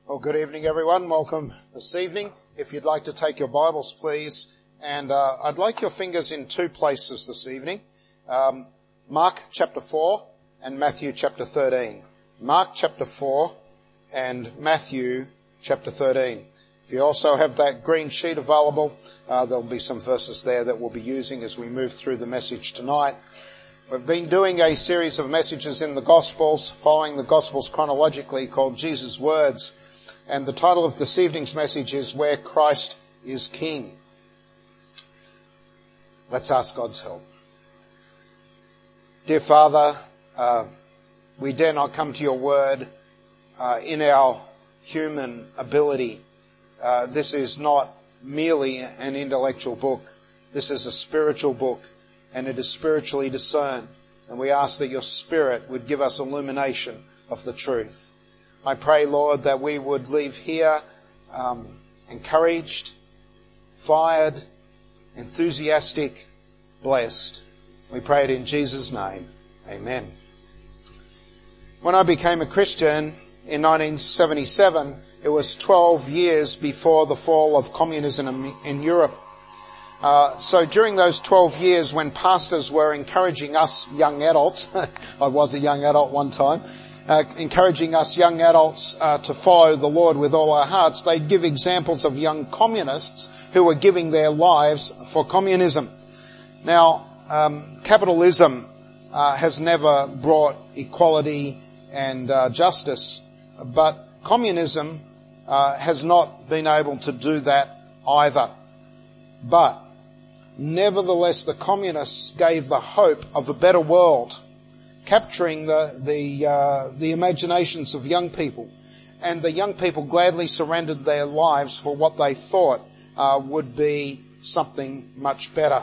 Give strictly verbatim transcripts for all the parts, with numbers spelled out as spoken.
Well, good evening, everyone. Welcome this evening. If you'd like to take your Bibles, please. And uh, I'd like your fingers in two places this evening. Um, Mark chapter four and Matthew chapter thirteen. Mark chapter four and Matthew chapter thirteen. If you also have that green sheet available, uh, there'll be some verses there that we'll be using as we move through the message tonight. We've been doing a series of messages in the Gospels, following the Gospels chronologically, called Jesus' Words. And the title of this evening's message is Where Christ is King. Let's ask God's help. Dear Father, uh, we dare not come to your word uh, in our human ability. Uh, this is not merely an intellectual book. This is a spiritual book, and it is spiritually discerned. And we ask that your Spirit would give us illumination of the truth. I pray, Lord, that we would leave here um, encouraged, fired, enthusiastic, blessed. We pray it in Jesus' name. Amen. When I became a Christian in nineteen seventy-seven, it was twelve years before the fall of communism in, in Europe. Uh, so during those twelve years when pastors were encouraging us young adults, I was a young adult one time, Uh, encouraging us young adults uh, to follow the Lord with all our hearts, they'd give examples of young communists who were giving their lives for communism. Now, um, capitalism uh, has never brought equality and uh, justice, but communism uh, has not been able to do that either. But nevertheless, the communists gave the hope of a better world, capturing the the uh, the imaginations of young people, and the young people gladly surrendered their lives for what they thought uh, would be something much better.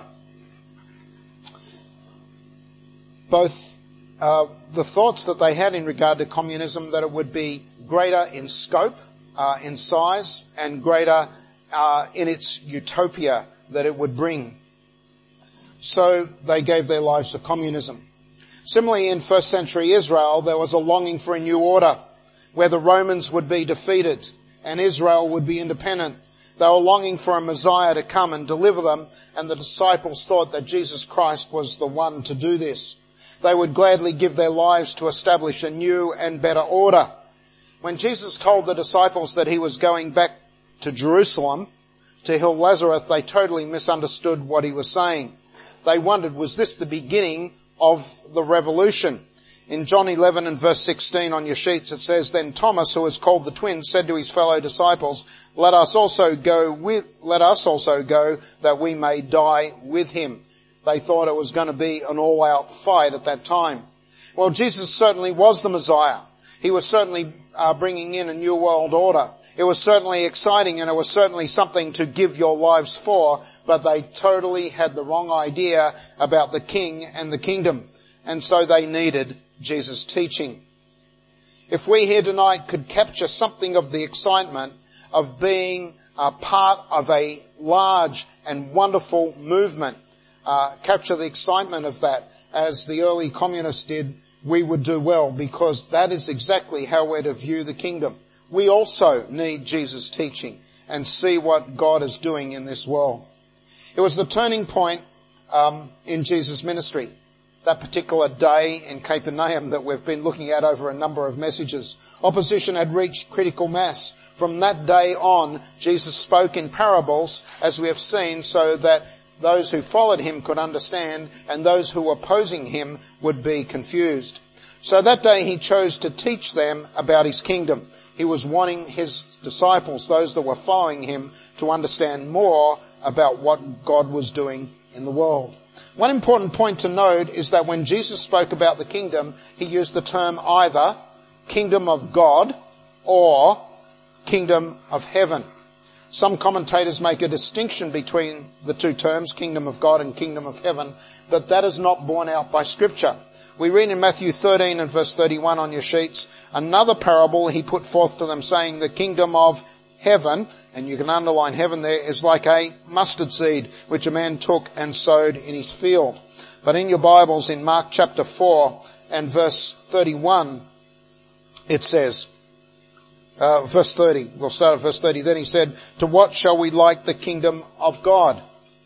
Both uh, the thoughts that they had in regard to communism, that it would be greater in scope, uh, in size, and greater uh, in its utopia that it would bring. So they gave their lives to communism. Similarly, in first century Israel, there was a longing for a new order where the Romans would be defeated and Israel would be independent. They were longing for a Messiah to come and deliver them, and the disciples thought that Jesus Christ was the one to do this. They would gladly give their lives to establish a new and better order. When Jesus told the disciples that he was going back to Jerusalem to heal Lazarus, they totally misunderstood what he was saying. They wondered, was this the beginning of the revolution? In John eleven and verse sixteen on your sheets it says, Then Thomas, who is called the twin, said to his fellow disciples, Let us also go with, let us also go that we may die with him. They thought it was going to be an all-out fight at that time. Well, Jesus certainly was the Messiah. He was certainly uh, bringing in a new world order. It was certainly exciting, and it was certainly something to give your lives for, but they totally had the wrong idea about the king and the kingdom, and so they needed Jesus' teaching. If we here tonight could capture something of the excitement of being a part of a large and wonderful movement, uh, capture the excitement of that as the early communists did, we would do well, because that is exactly how we're to view the kingdom. We also need Jesus' teaching and see what God is doing in this world. It was the turning point um, in Jesus' ministry, that particular day in Capernaum that we've been looking at over a number of messages. Opposition had reached critical mass. From that day on, Jesus spoke in parables, as we have seen, so that those who followed him could understand and those who were opposing him would be confused. So that day he chose to teach them about his kingdom. He was wanting his disciples, those that were following him, to understand more about what God was doing in the world. One important point to note is that when Jesus spoke about the kingdom, he used the term either kingdom of God or kingdom of heaven. Some commentators make a distinction between the two terms, kingdom of God and kingdom of heaven, but that is not borne out by Scripture. We read in Matthew thirteen and verse thirty-one on your sheets, another parable he put forth to them, saying, The kingdom of heaven, and you can underline heaven there, is like a mustard seed, which a man took and sowed in his field. But in your Bibles, in Mark chapter four and verse thirty-one, it says, Uh, verse thirty. We'll start at verse thirty. Then he said, to what shall we like the kingdom of God?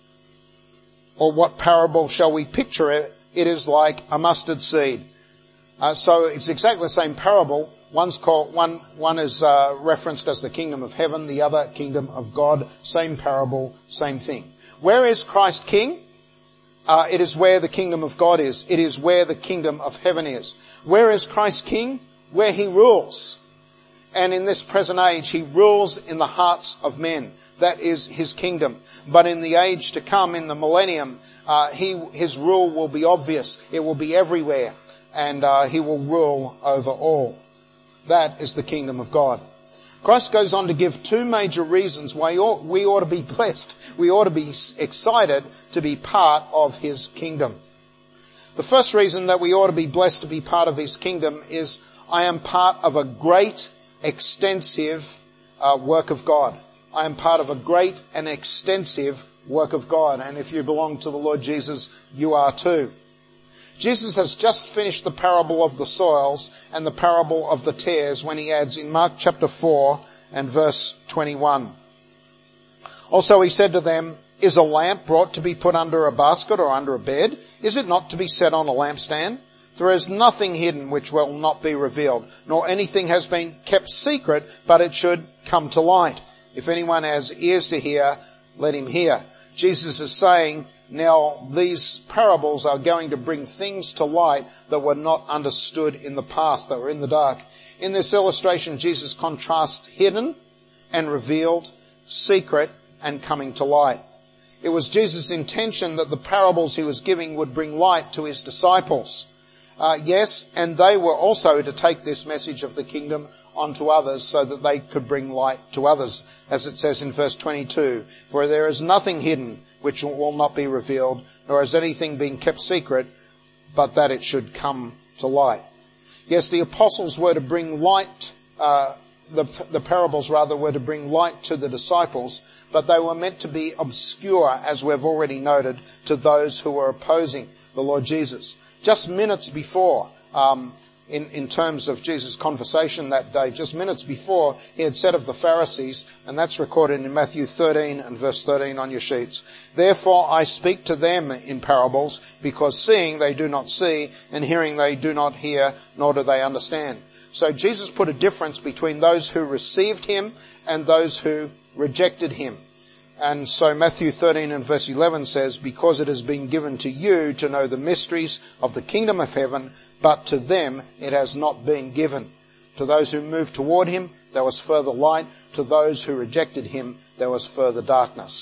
Or what parable shall we picture it? It is like a mustard seed. Uh, so it's exactly the same parable. One's called, one, one is uh, referenced as the kingdom of heaven, the other kingdom of God. Same parable, same thing. Where is Christ king? Uh, it is where the kingdom of God is. It is where the kingdom of heaven is. Where is Christ king? Where he rules. And in this present age, he rules in the hearts of men. That is his kingdom. But in the age to come, in the millennium, uh, he, his rule will be obvious. It will be everywhere. And uh, he will rule over all. That is the kingdom of God. Christ goes on to give two major reasons why we ought to be blessed. We ought to be excited to be part of his kingdom. The first reason that we ought to be blessed to be part of his kingdom is I am part of a great, extensive uh, work of God. I am part of a great and extensive work of God. And if you belong to the Lord Jesus, you are too. Jesus has just finished the parable of the soils and the parable of the tares when he adds in Mark chapter four and verse twenty-one. Also he said to them, is a lamp brought to be put under a basket or under a bed? Is it not to be set on a lampstand? There is nothing hidden which will not be revealed, nor anything has been kept secret, but it should come to light. If anyone has ears to hear, let him hear. Jesus is saying, now these parables are going to bring things to light that were not understood in the past, that were in the dark. In this illustration, Jesus contrasts hidden and revealed, secret and coming to light. It was Jesus' intention that the parables he was giving would bring light to his disciples. Uh, yes, and they were also to take this message of the kingdom onto others so that they could bring light to others, as it says in verse twenty-two. For there is nothing hidden which will not be revealed, nor has anything been kept secret, but that it should come to light. Yes, the apostles were to bring light, uh, the, the parables rather were to bring light to the disciples, but they were meant to be obscure, as we've already noted, to those who were opposing the Lord Jesus. Just minutes before, um, in, in terms of Jesus' conversation that day, just minutes before, he had said of the Pharisees, and that's recorded in Matthew thirteen and verse thirteen on your sheets, therefore I speak to them in parables, because seeing they do not see, and hearing they do not hear, nor do they understand. So Jesus put a difference between those who received him and those who rejected him. And so Matthew thirteen and verse eleven says, because it has been given to you to know the mysteries of the kingdom of heaven, but to them it has not been given. To those who moved toward him, there was further light. To those who rejected him, there was further darkness.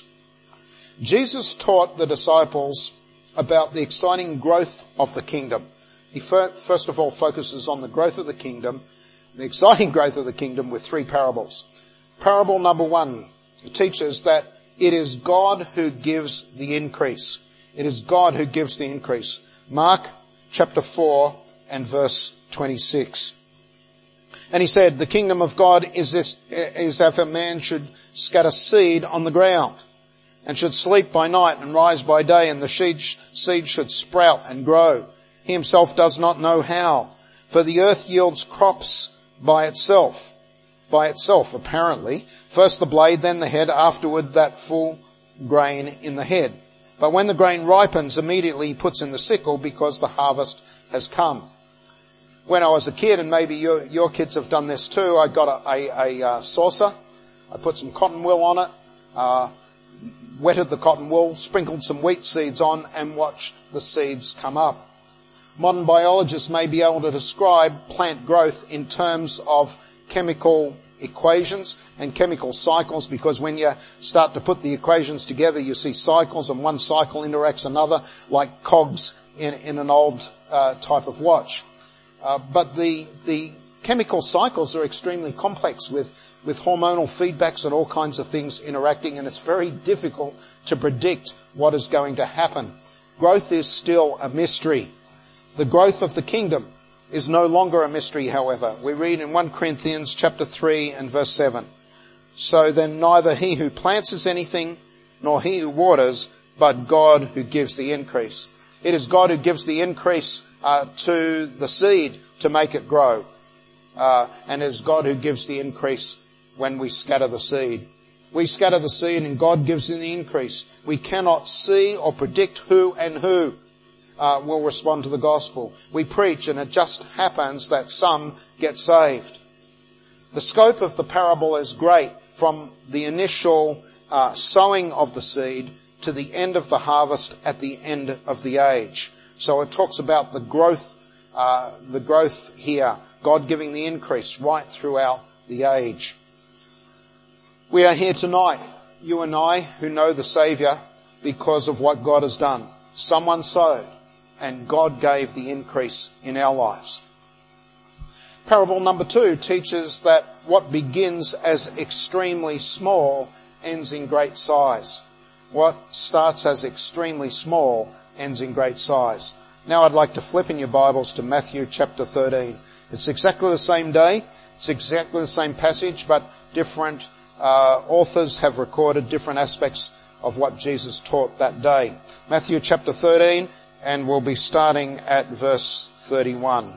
Jesus taught the disciples about the exciting growth of the kingdom. He first of all focuses on the growth of the kingdom, the exciting growth of the kingdom with three parables. Parable number one teaches that it is God who gives the increase. It is God who gives the increase. Mark chapter four and verse twenty-six. And he said, the kingdom of God is this, is if a man should scatter seed on the ground, and should sleep by night and rise by day, and the seed should sprout and grow. He himself does not know how. For the earth yields crops by itself. By itself, apparently. First the blade, then the head, afterward that full grain in the head. But when the grain ripens, immediately he puts in the sickle, because the harvest has come. When I was a kid, and maybe your, your kids have done this too, I got a, a, a, a saucer. I put some cotton wool on it, uh, wetted the cotton wool, sprinkled some wheat seeds on, and watched the seeds come up. Modern biologists may be able to describe plant growth in terms of chemical equations and chemical cycles, because when you start to put the equations together, you see cycles, and one cycle interacts another, like cogs in, in an old uh, type of watch. Uh, but the the chemical cycles are extremely complex, with with hormonal feedbacks and all kinds of things interacting, and it's very difficult to predict what is going to happen. Growth is still a mystery. The growth of the kingdom is no longer a mystery, however. We read in First Corinthians chapter three and verse seven. So then neither he who plants is anything, nor he who waters, but God who gives the increase. It is God who gives the increase uh, to the seed to make it grow. uh, and it is God who gives the increase when we scatter the seed. We scatter the seed and God gives the increase. We cannot see or predict who and who uh, will respond to the gospel. We preach and it just happens that some get saved. The scope of the parable is great, from the initial uh, sowing of the seed to the end of the harvest at the end of the age. So it talks about the growth, uh, the growth here, God giving the increase right throughout the age. We are here tonight, you and I, who know the Saviour because of what God has done. Someone sowed and God gave the increase in our lives. Parable number two teaches that what begins as extremely small ends in great size. What starts as extremely small ends in great size. Now I'd like to flip in your Bibles to Matthew chapter thirteen. It's exactly the same day, it's exactly the same passage, but different uh, authors have recorded different aspects of what Jesus taught that day. Matthew chapter thirteen, and we'll be starting at verse thirty-one.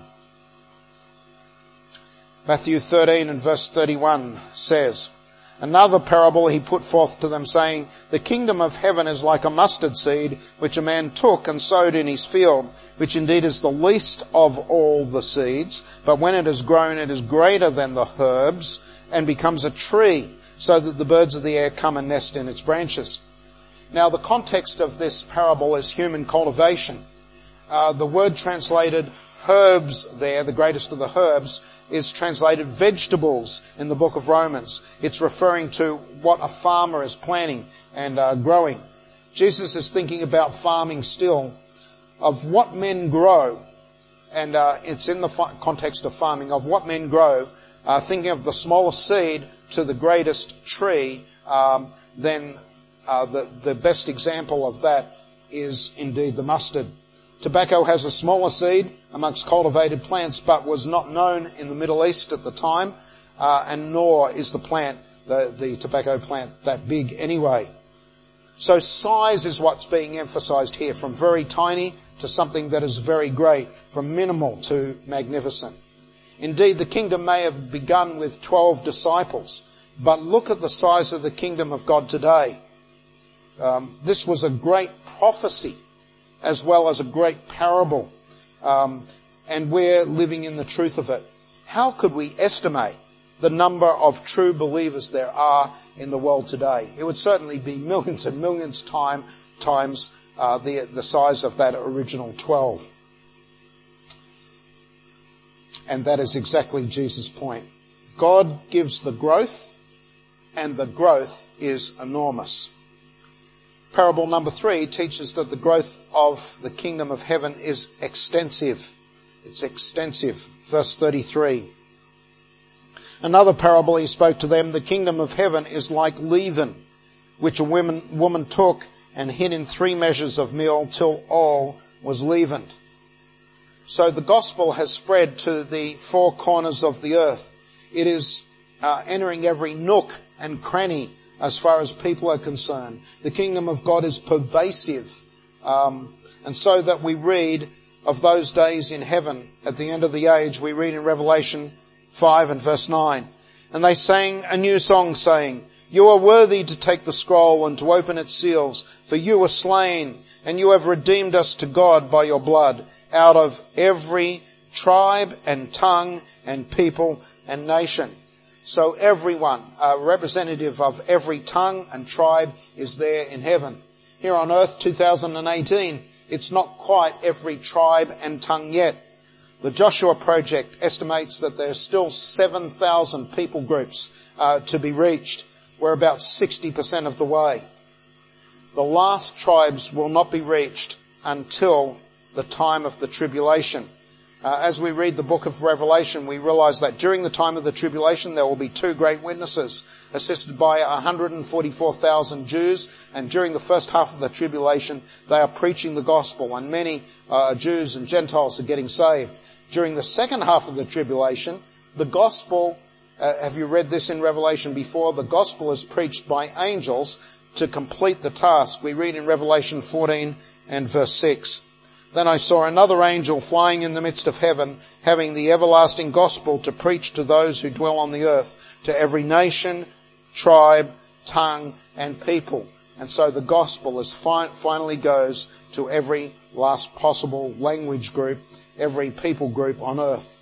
Matthew thirteen and verse thirty-one says, "Another parable he put forth to them, saying, The kingdom of heaven is like a mustard seed, which a man took and sowed in his field, which indeed is the least of all the seeds. But when it is grown, it is greater than the herbs, and becomes a tree, so that the birds of the air come and nest in its branches." Now the context of this parable is human cultivation. Uh, the word translated herbs there, the greatest of the herbs, is translated vegetables in the book of Romans. It's referring to what a farmer is planting and uh, growing. Jesus is thinking about farming still, of what men grow, and uh, it's in the fa- context of farming, of what men grow, uh, thinking of the smallest seed to the greatest tree. Um, then uh, the, the best example of that is indeed the mustard. Tobacco has a smaller seed amongst cultivated plants, but was not known in the Middle East at the time, uh, and nor is the plant, the, the tobacco plant, that big anyway. So size is what's being emphasized here, from very tiny to something that is very great, from minimal to magnificent. Indeed, the kingdom may have begun with twelve disciples, but look at the size of the kingdom of God today. Um, this was a great prophecy, as well as a great parable, um, and we're living in the truth of it. How could we estimate the number of true believers there are in the world today? It would certainly be millions and millions time, times uh, the, the size of that original twelve. And that is exactly Jesus' point. God gives the growth, and the growth is enormous. Parable number three teaches that the growth of the kingdom of heaven is extensive. It's extensive. Verse thirty-three. "Another parable he spoke to them, the kingdom of heaven is like leaven, which a woman, woman took and hid in three measures of meal till all was leavened." So the gospel has spread to the four corners of the earth. It is uh, entering every nook and cranny as far as people are concerned. The kingdom of God is pervasive. Um, and so that we read of those days in heaven at the end of the age, we read in Revelation five and verse nine, "And they sang a new song, saying, You are worthy to take the scroll and to open its seals, for you were slain, and you have redeemed us to God by your blood, out of every tribe and tongue and people and nation." So everyone, a representative of every tongue and tribe, is there in heaven. Here on earth, two thousand eighteen, it's not quite every tribe and tongue yet. The Joshua Project estimates that there are still seven thousand people groups uh, to be reached. We're about sixty percent of the way. The last tribes will not be reached until the time of the tribulation. Uh, as we read the book of Revelation, we realize that during the time of the tribulation, there will be two great witnesses, assisted by one hundred forty-four thousand Jews. And during the first half of the tribulation, they are preaching the gospel, and many uh, Jews and Gentiles are getting saved. During the second half of the tribulation, the gospel, uh, have you read this in Revelation before? The gospel is preached by angels to complete the task. We read in Revelation fourteen and verse six. Then I saw another angel flying in the midst of heaven, having the everlasting gospel to preach to those who dwell on the earth, to every nation, tribe, tongue, and people. And so the gospel is fi- finally goes to every last possible language group, every people group on earth.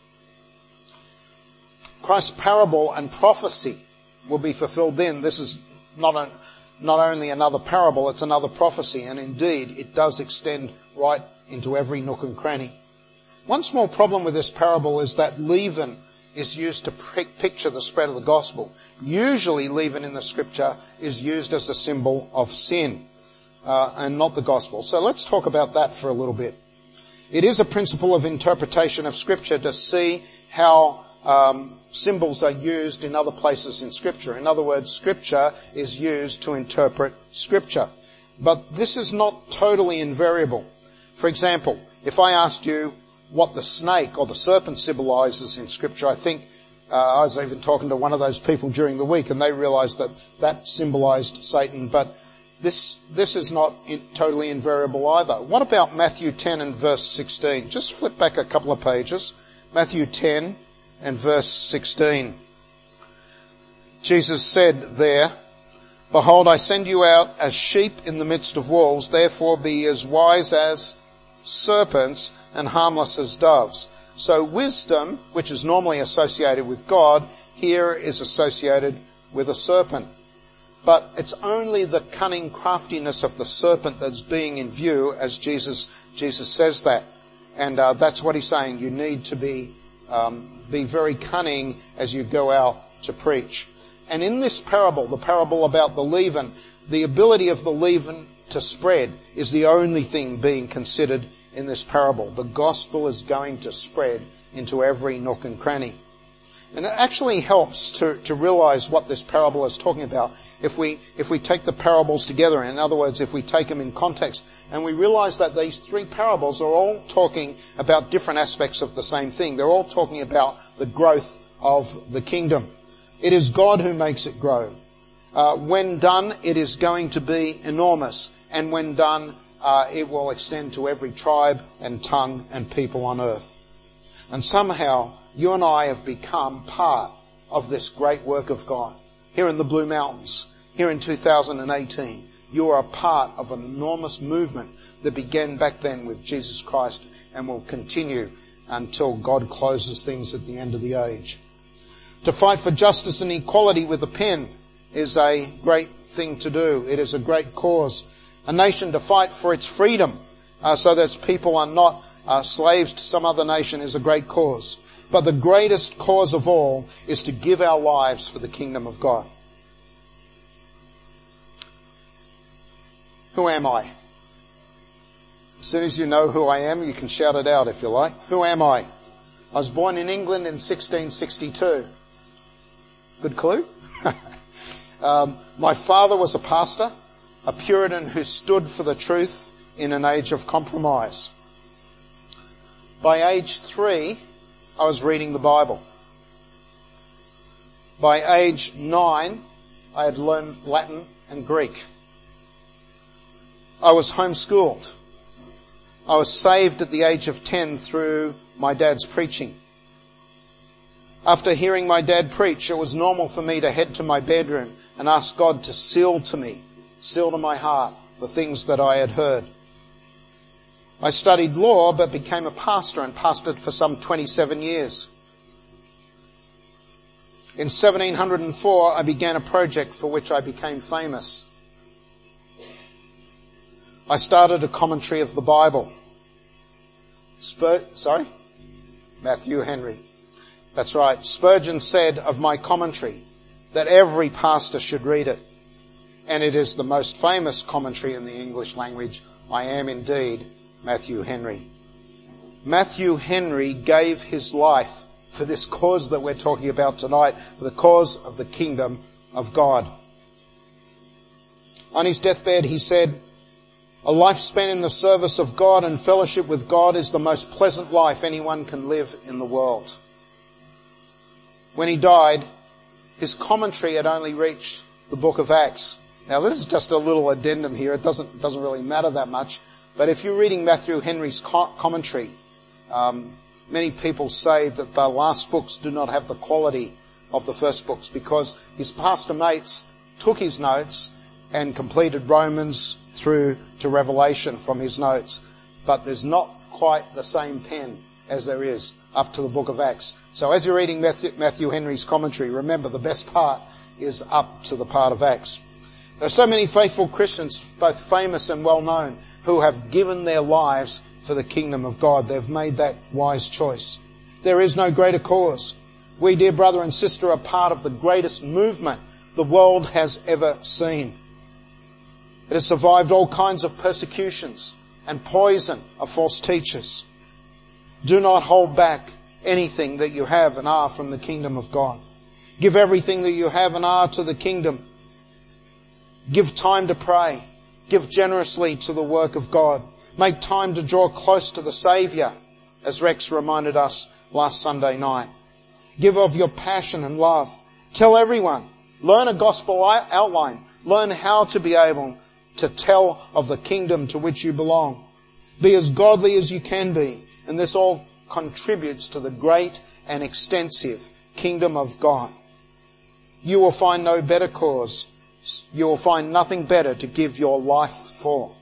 Christ's parable and prophecy will be fulfilled then. This is not a, not only another parable, it's another prophecy, and indeed it does extend right into every nook and cranny. One small problem with this parable is that leaven is used to picture the spread of the gospel. Usually leaven in the scripture is used as a symbol of sin, uh, and not the gospel. So let's talk about that for a little bit. It is a principle of interpretation of scripture to see how um, symbols are used in other places in scripture. In other words, scripture is used to interpret scripture. But this is not totally invariable. For example, if I asked you what the snake or the serpent symbolizes in scripture, I think uh, I was even talking to one of those people during the week, and they realized that that symbolized Satan. But this this is not in, totally invariable either. What about Matthew ten and verse sixteen? Just flip back a couple of pages. Matthew ten and verse sixteen. Jesus said there, "Behold, I send you out as sheep in the midst of wolves, therefore be as wise as serpents and harmless as doves." So wisdom, which is normally associated with God, here is associated with a serpent. But it's only the cunning craftiness of the serpent that's being in view as Jesus Jesus says that. And uh, that's what he's saying. You need to be um, be very cunning as you go out to preach. And in this parable, the parable about the leaven, the ability of the leaven to spread is the only thing being considered in this parable. The gospel is going to spread into every nook and cranny. And it actually helps to, to realize what this parable is talking about if we, if we take the parables together. In other words, if we take them in context and we realize that these three parables are all talking about different aspects of the same thing. They're all talking about the growth of the kingdom. It is God who makes it grow. Uh, when done, it is going to be enormous. And when done, uh, it will extend to every tribe and tongue and people on earth. And somehow, you and I have become part of this great work of God. Here in the Blue Mountains, here in two thousand eighteen, you are a part of an enormous movement that began back then with Jesus Christ and will continue until God closes things at the end of the age. To fight for justice and equality with a pen is a great thing to do. It is a great cause. A nation to fight for its freedom uh, so that its people are not uh, slaves to some other nation is a great cause. But the greatest cause of all is to give our lives for the kingdom of God. Who am I? As soon as you know who I am, you can shout it out if you like. Who am I? I was born in England in sixteen sixty-two. Good clue? um, my father was a pastor, a Puritan who stood for the truth in an age of compromise. By age three, I was reading the Bible. By age nine, I had learned Latin and Greek. I was homeschooled. I was saved at the age of ten through my dad's preaching. After hearing my dad preach, it was normal for me to head to my bedroom and ask God to seal to me, seal to my heart, the things that I had heard. I studied law but became a pastor and pastored for some twenty-seven years. In seventeen oh four, I began a project for which I became famous. I started a commentary of the Bible. Spur- sorry? Matthew Henry. That's right. Spurgeon said of my commentary that every pastor should read it. And it is the most famous commentary in the English language. I am indeed Matthew Henry. Matthew Henry gave his life for this cause that we're talking about tonight, for the cause of the kingdom of God. On his deathbed, he said, "A life spent in the service of God and fellowship with God is the most pleasant life anyone can live in the world." When he died, his commentary had only reached the book of Acts. Now, this is just a little addendum here. It doesn't, doesn't really matter that much. But if you're reading Matthew Henry's co- commentary, um, many people say that the last books do not have the quality of the first books because his pastor mates took his notes and completed Romans through to Revelation from his notes. But there's not quite the same pen as there is up to the book of Acts. So as you're reading Matthew, Matthew Henry's commentary, remember the best part is up to the part of Acts. There are so many faithful Christians, both famous and well known, who have given their lives for the kingdom of God. They've made that wise choice. There is no greater cause. We, dear brother and sister, are part of the greatest movement the world has ever seen. It has survived all kinds of persecutions and poison of false teachers. Do not hold back anything that you have and are from the kingdom of God. Give everything that you have and are to the kingdom. Give time to pray. Give generously to the work of God. Make time to draw close to the Saviour, as Rex reminded us last Sunday night. Give of your passion and love. Tell everyone. Learn a gospel outline. Learn how to be able to tell of the kingdom to which you belong. Be as godly as you can be. And this all contributes to the great and extensive kingdom of God. You will find no better cause. You will find nothing better to give your life for.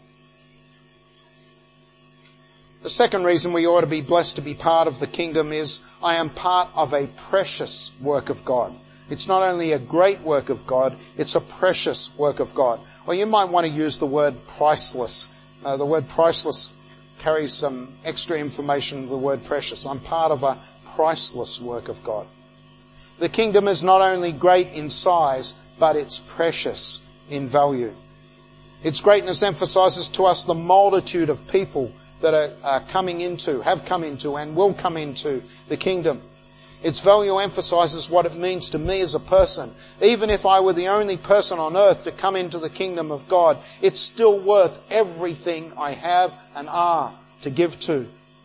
The second reason we ought to be blessed to be part of the kingdom is I am part of a precious work of God. It's not only a great work of God, it's a precious work of God. Or you might want to use the word priceless. Uh, the word priceless carries some extra information of the word precious. I'm part of a priceless work of God. The kingdom is not only great in size, but it's precious in value. Its greatness emphasizes to us the multitude of people that are, are coming into, have come into, and will come into the kingdom. Its value emphasizes what it means to me as a person. Even if I were the only person on earth to come into the kingdom of God, it's still worth everything I have and are to give to.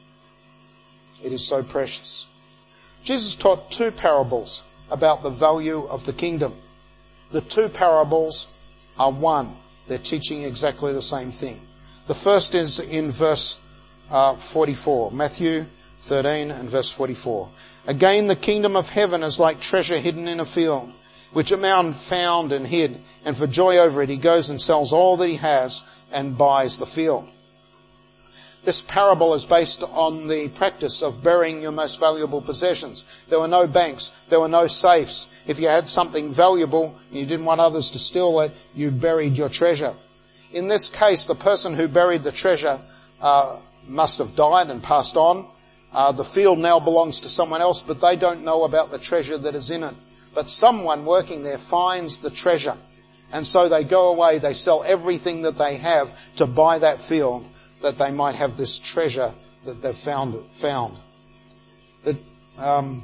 It is so precious. Jesus taught two parables about the value of the kingdom. The two parables are one. They're teaching exactly the same thing. The first is in verse uh, forty-four, Matthew thirteen and verse forty-four. Again, the kingdom of heaven is like treasure hidden in a field, which a man found and hid, and for joy over it he goes and sells all that he has and buys the field. This parable is based on the practice of burying your most valuable possessions. There were no banks, there were no safes. If you had something valuable and you didn't want others to steal it, you buried your treasure. In this case, the person who buried the treasure uh, must have died and passed on. Uh, the field now belongs to someone else, but they don't know about the treasure that is in it. But someone working there finds the treasure. And so they go away, they sell everything that they have to buy that field, that they might have this treasure that they've found. found. It, um,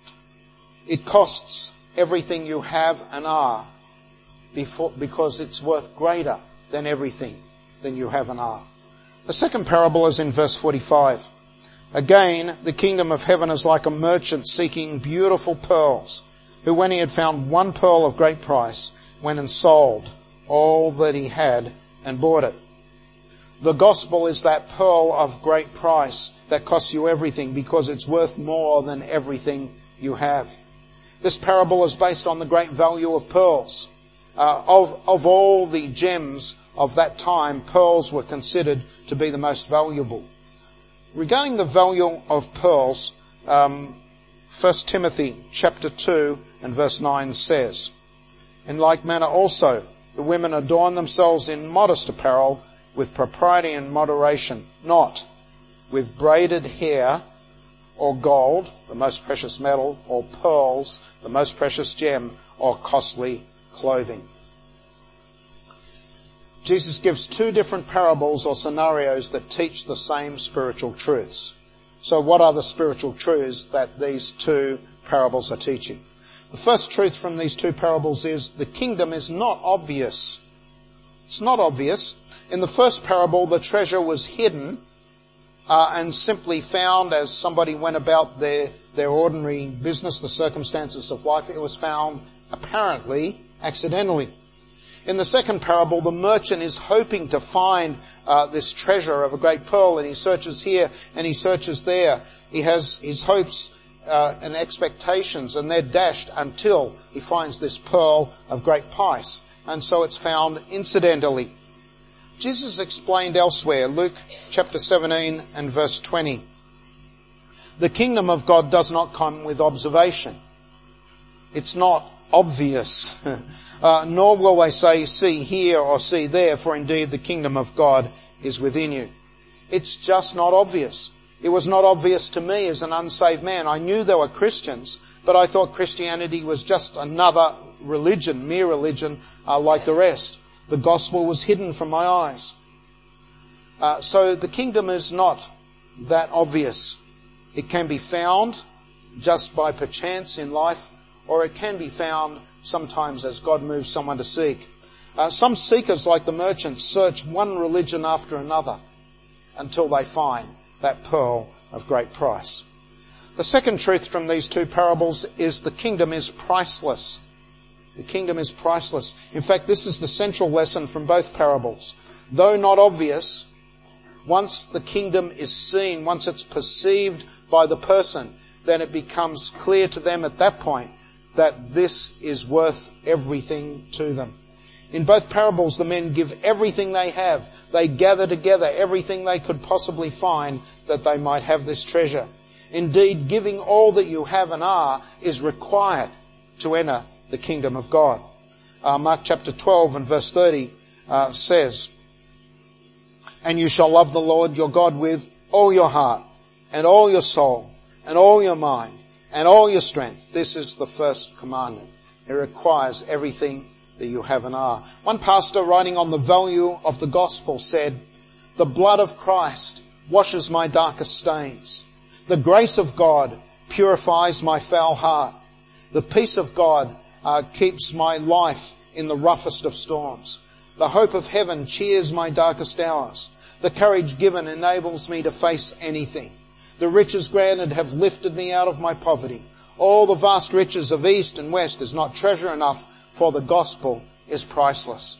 it costs everything you have and are before, because it's worth greater than everything than you have and are. The second parable is in verse forty-five. Again, the kingdom of heaven is like a merchant seeking beautiful pearls, who when he had found one pearl of great price, went and sold all that he had and bought it. The gospel is that pearl of great price that costs you everything because it's worth more than everything you have. This parable is based on the great value of pearls. Uh, of, of all the gems of that time, pearls were considered to be the most valuable. Regarding the value of pearls, um, First Timothy chapter two and verse nine says, in like manner also, the women adorn themselves in modest apparel, with propriety and moderation, not with braided hair or gold, the most precious metal, or pearls, the most precious gem, or costly clothing. Jesus gives two different parables or scenarios that teach the same spiritual truths. So what are the spiritual truths that these two parables are teaching? The first truth from these two parables is the kingdom is not obvious. It's not obvious. In the first parable, the treasure was hidden uh, and simply found as somebody went about their, their ordinary business, the circumstances of life. It was found apparently accidentally. In the second parable, the merchant is hoping to find uh, this treasure of a great pearl, and he searches here and he searches there. He has his hopes uh, and expectations, and they're dashed until he finds this pearl of great price. And so it's found incidentally. Jesus explained elsewhere, Luke chapter seventeen and verse twenty. The kingdom of God does not come with observation. It's not obvious. Uh, nor will they say, see here or see there, for indeed the kingdom of God is within you. It's just not obvious. It was not obvious to me as an unsaved man. I knew they were Christians, but I thought Christianity was just another religion, mere religion, uh, like the rest. The gospel was hidden from my eyes. Uh, so the kingdom is not that obvious. It can be found just by perchance in life, or it can be found sometimes as God moves someone to seek. Uh, some seekers, like the merchants, search one religion after another until they find that pearl of great price. The second truth from these two parables is the kingdom is priceless. The kingdom is priceless. In fact, this is the central lesson from both parables. Though not obvious, once the kingdom is seen, once it's perceived by the person, then it becomes clear to them at that point that this is worth everything to them. In both parables, the men give everything they have. They gather together everything they could possibly find that they might have this treasure. Indeed, giving all that you have and are is required to enter the kingdom of God. Uh, Mark chapter twelve and verse thirty uh, says, and you shall love the Lord your God with all your heart and all your soul and all your mind and all your strength. This is the first commandment. It requires everything that you have and are. One pastor, writing on the value of the gospel, said, the blood of Christ washes my darkest stains. The grace of God purifies my foul heart. The peace of God uh, keeps my life in the roughest of storms. The hope of heaven cheers my darkest hours. The courage given enables me to face anything. The riches granted have lifted me out of my poverty. All the vast riches of east and west is not treasure enough, for the gospel is priceless.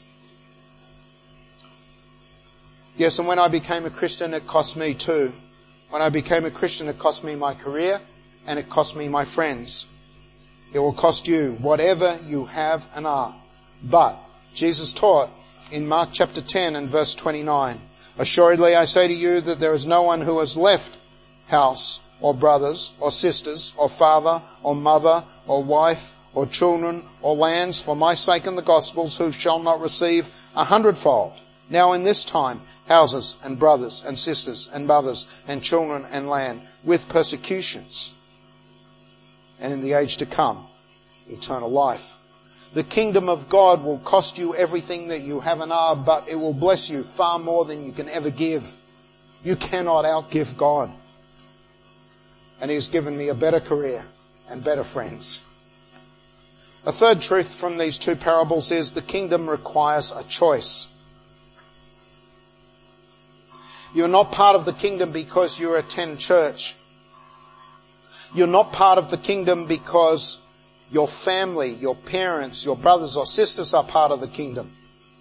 Yes, and when I became a Christian, it cost me too. When I became a Christian, it cost me my career and it cost me my friends. It will cost you whatever you have and are. But Jesus taught in Mark chapter ten and verse twenty-nine, assuredly I say to you that there is no one who has left house or brothers or sisters or father or mother or wife or children or lands for my sake and the gospel's who shall not receive a hundredfold now in this time houses and brothers and sisters and mothers and children and land with persecutions, and in the age to come eternal life. The kingdom of God will cost you everything that you have and are, but it will bless you far more than you can ever give. You cannot outgive God. And He has given me a better career and better friends. A third truth from these two parables is the kingdom requires a choice. You're not part of the kingdom because you attend church. You're not part of the kingdom because your family, your parents, your brothers or sisters are part of the kingdom.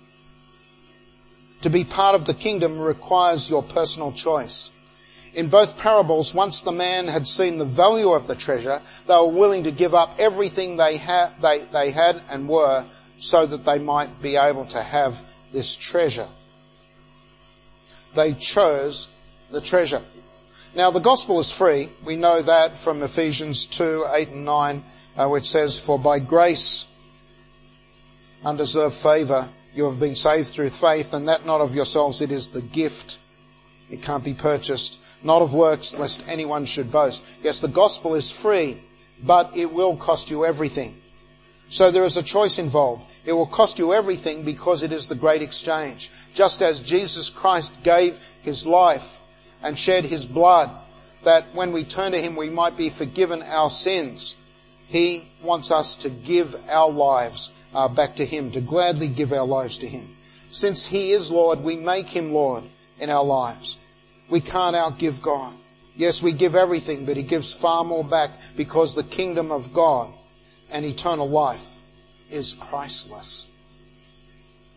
To be part of the kingdom requires your personal choice. In both parables, once the man had seen the value of the treasure, they were willing to give up everything they had, they, they had and were so that they might be able to have this treasure. They chose the treasure. Now, the gospel is free. We know that from Ephesians two, eight and nine, uh, which says, for by grace, undeserved favour, you have been saved through faith, and that not of yourselves, it is the gift. It can't be purchased. Not of works, lest anyone should boast. Yes, the gospel is free, but it will cost you everything. So there is a choice involved. It will cost you everything because it is the great exchange. Just as Jesus Christ gave His life and shed His blood, that when we turn to Him we might be forgiven our sins, He wants us to give our lives uh, back to Him, to gladly give our lives to Him. Since He is Lord, we make Him Lord in our lives. We can't outgive God. Yes, we give everything, but He gives far more back because the kingdom of God and eternal life is priceless.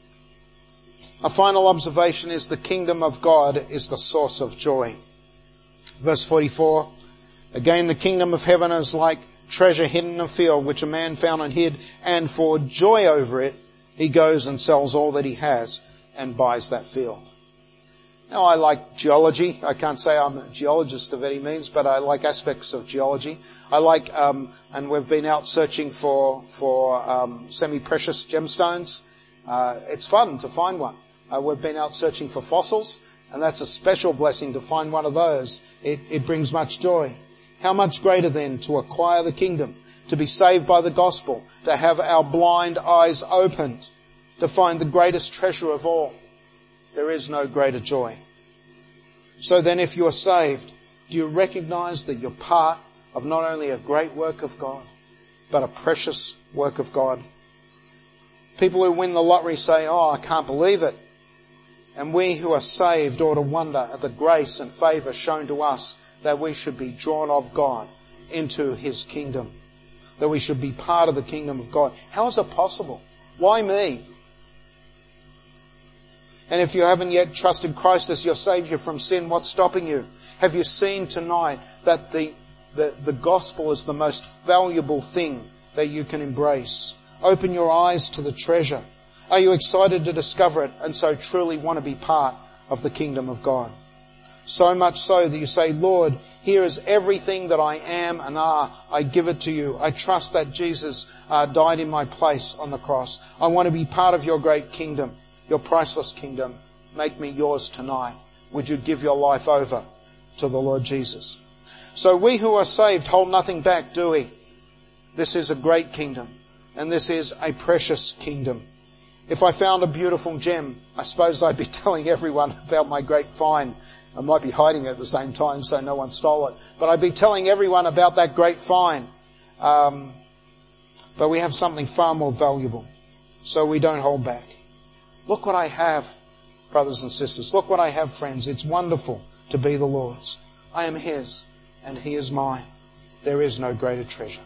A final observation is the kingdom of God is the source of joy. Verse forty-four, again, the kingdom of heaven is like treasure hidden in a field, which a man found and hid, and for joy over it, he goes and sells all that he has and buys that field. Now, I like geology. I can't say I'm a geologist of any means, but I like aspects of geology. I like, um, and we've been out searching for, for, um, semi-precious gemstones. Uh, it's fun to find one. Uh, we've been out searching for fossils, and that's a special blessing to find one of those. It, it brings much joy. How much greater then to acquire the kingdom, to be saved by the gospel, to have our blind eyes opened, to find the greatest treasure of all. There is no greater joy. So then, if you are saved, do you recognize that you're part of not only a great work of God, but a precious work of God? People who win the lottery say, oh, I can't believe it. And we who are saved ought to wonder at the grace and favour shown to us that we should be drawn of God into His kingdom, that we should be part of the kingdom of God. How is it possible? Why me? And if you haven't yet trusted Christ as your Saviour from sin, what's stopping you? Have you seen tonight that the, the, the gospel is the most valuable thing that you can embrace? Open your eyes to the treasure. Are you excited to discover it and so truly want to be part of the kingdom of God? So much so that you say, Lord, here is everything that I am and are. I give it to you. I trust that Jesus uh, died in my place on the cross. I want to be part of your great kingdom, your priceless kingdom. Make me yours tonight. Would you give your life over to the Lord Jesus? So we who are saved hold nothing back, do we? This is a great kingdom, and this is a precious kingdom. If I found a beautiful gem, I suppose I'd be telling everyone about my great find. I might be hiding it at the same time so no one stole it. But I'd be telling everyone about that great find. Um, but we have something far more valuable, so we don't hold back. Look what I have, brothers and sisters. Look what I have, friends. It's wonderful to be the Lord's. I am His, and He is mine. There is no greater treasure.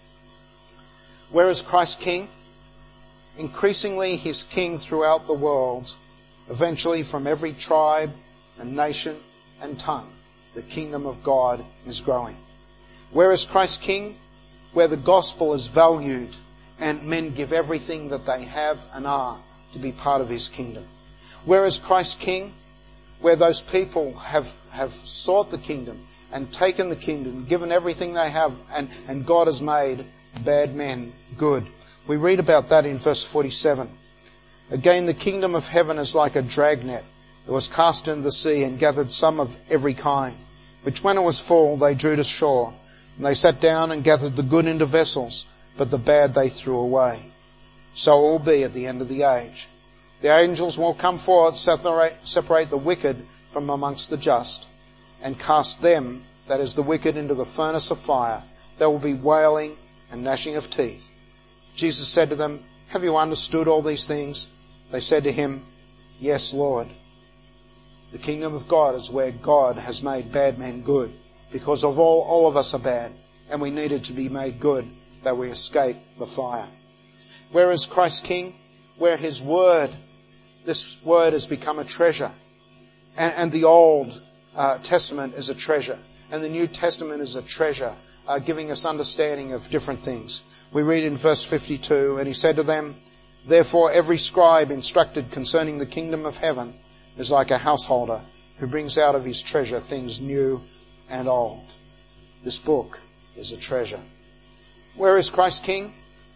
Where is Christ King? Increasingly, He's King throughout the world. Eventually, from every tribe and nation and tongue, the kingdom of God is growing. Where is Christ King? Where the gospel is valued and men give everything that they have and are to be part of His kingdom. Where is Christ King? Where those people have, have sought the kingdom and taken the kingdom, given everything they have, and, and God has made bad men good. We read about that in verse forty-seven. Again, the kingdom of heaven is like a dragnet that was cast into the sea and gathered some of every kind, which when it was full they drew to shore. And they sat down and gathered the good into vessels, but the bad they threw away. So it will be at the end of the age. The angels will come forward, separate, separate the wicked from amongst the just, and cast them, that is the wicked, into the furnace of fire. There will be wailing and gnashing of teeth. Jesus said to them, have you understood all these things? They said to Him, yes, Lord. The kingdom of God is where God has made bad men good, because of all, all of us are bad, and we needed to be made good that we escape the fire. Where is Christ King? Where His word, this word has become a treasure. And, and the Old uh, Testament is a treasure, and the New Testament is a treasure, uh, giving us understanding of different things. We read in verse fifty-two, and He said to them, therefore every scribe instructed concerning the kingdom of heaven is like a householder who brings out of his treasure things new and old. This book is a treasure. Where is Christ King?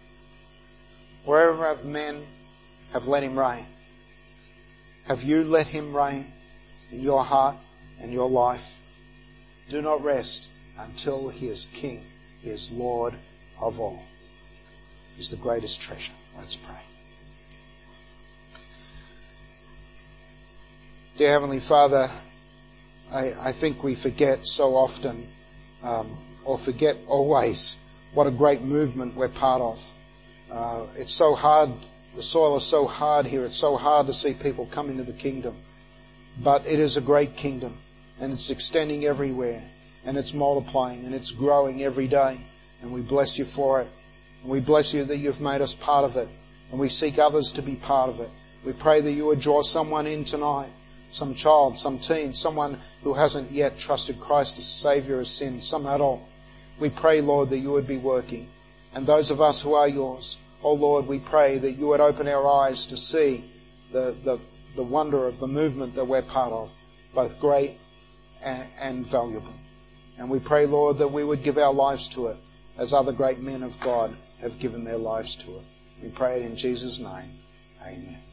Wherever have men have let Him reign. Have you let Him reign in your heart and your life? Do not rest until He is King. He is Lord of all. He's the greatest treasure. Let's pray. Dear Heavenly Father, I, I think we forget so often, um, or forget always, what a great movement we're part of. Uh, it's so hard, the soil is so hard here, it's so hard to see people come into the kingdom. But it is a great kingdom, and it's extending everywhere, and it's multiplying, and it's growing every day. And we bless You for it. And we bless You that You've made us part of it, and we seek others to be part of it. We pray that you would draw someone in tonight, some child, some teen, someone who hasn't yet trusted Christ as Saviour of sin, some adult. We pray, Lord, that you would be working. And those of us who are yours, oh Lord, we pray that you would open our eyes to see the, the, the wonder of the movement that we're part of, both great and, and valuable. And we pray, Lord, that we would give our lives to it as other great men of God have given their lives to it. We pray it in Jesus' name. Amen.